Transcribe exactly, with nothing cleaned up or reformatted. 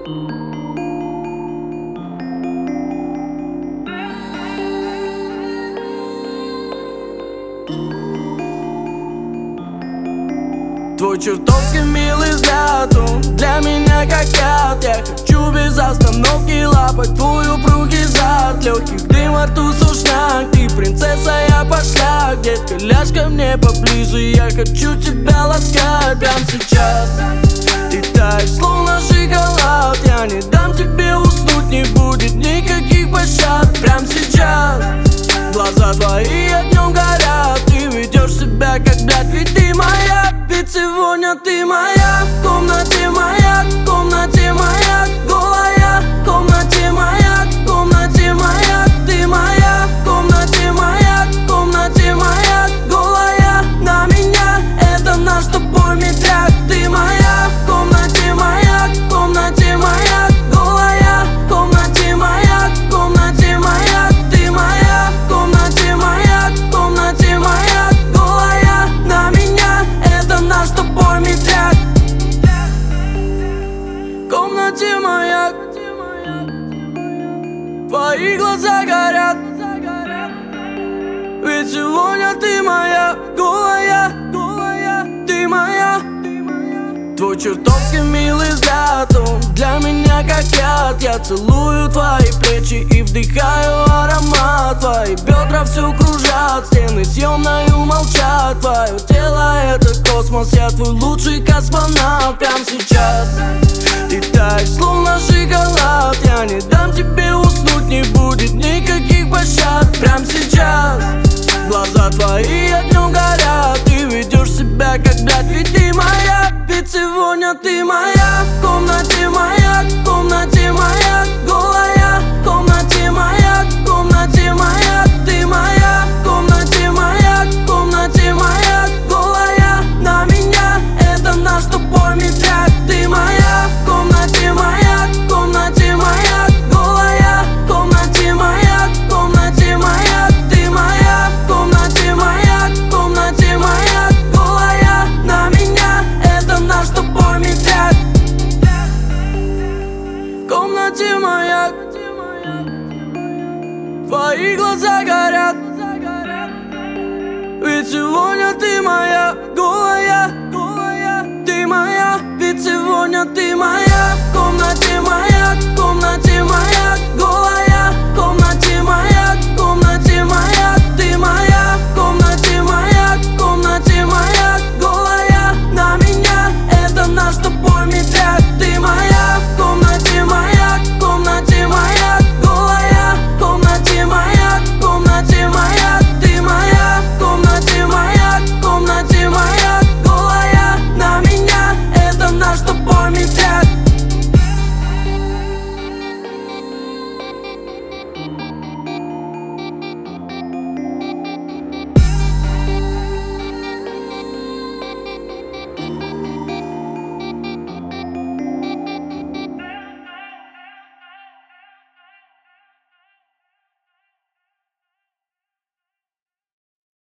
Твой чертовски милый взгляд, он для меня как яд. Я хочу без остановки лапать твой упругий зад. Легких дым во рту сушняк, ты принцесса, я пошляк. Детка, ляжь ко мне поближе, я хочу тебя ласкать. Прямо сейчас ты таешь, словно шоколад. Я не дам тебе уснуть, не будет никаких пощад. Прямо сейчас глаза твои огнем горят. Ты ведешь себя как брат, ведь ты моя. Ведь сегодня ты моя, в комнате моя, в комнате моя, голая, в комнате моя, в комнате моя, ты моя, в комнате моя, в комнате моя, голая, на меня, это наш с тобой медляк. Ты моя, в комнате моя, в комнате моя, голая, в комнате моя, в комнате моя, ты моя, в комнате моя, в комнате моя, голая, на меня, это наш с тобой медляк. В комнате моя, твои глаза горят. Ведь сегодня ты моя, голая, голая, ты моя. Твой чертовски милый взгляд, он для меня как яд. Я целую твои плечи и вдыхаю аромат. Твои бедра все кружат, стены съемною молчат. Твое тело это космос, я твой лучший космонавт. Прямо сейчас ты таешь, словно шоколад. Я не дам тебе уснуть, не будет никаких пощад. Прямо сейчас глаза твои огнем горят. Ты ведешь себя как брат, ведь ты моя. Ведь сегодня ты моя, в комнате моя, в комнате моя, голая, в комнате моя, в комнате моя, ты моя, в комнате моя, в комнате моя, голая, на меня, это наш с тобой медляк. Ты моя, в комнате моя, в комнате моя, голая, в комнате моя, в комнате моя, ты моя, в комнате моя, в комнате моя, голая, на меня, это наш с тобой медляк. В комнате моя, твои глаза горят. Ведь сегодня ты моя, голая, голая, ты моя. Ведь сегодня ты моя.